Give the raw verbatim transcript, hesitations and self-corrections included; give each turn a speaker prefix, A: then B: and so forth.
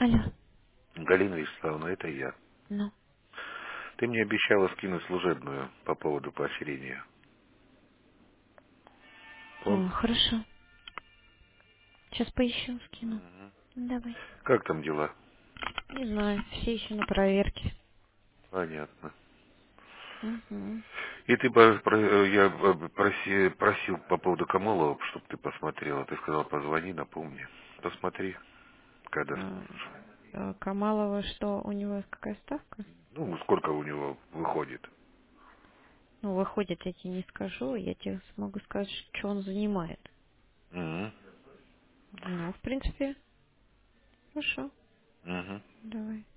A: Алло.
B: Галина Вячеславовна, это я.
A: Ну.
B: Ты мне обещала скинуть служебную по поводу поощрения.
A: О,
B: Помнишь?
A: хорошо. Сейчас поищу, скину.
B: Мгм.
A: Давай.
B: Как там дела?
A: Не знаю, все еще на проверке.
B: Понятно.
A: Угу.
B: И ты по- про- э, я э, проси- просил по поводу Камолова, чтобы ты посмотрела. Ты сказал, позвони, напомни. Посмотри, когда сможешь.
A: Камалова, что у него какая ставка?
B: Ну, сколько у него выходит.
A: Ну, выходит, я тебе не скажу, я тебе смогу сказать, что он занимает.
B: Мгм.
A: Ну, в принципе, хорошо.
B: Мгм.
A: Давай.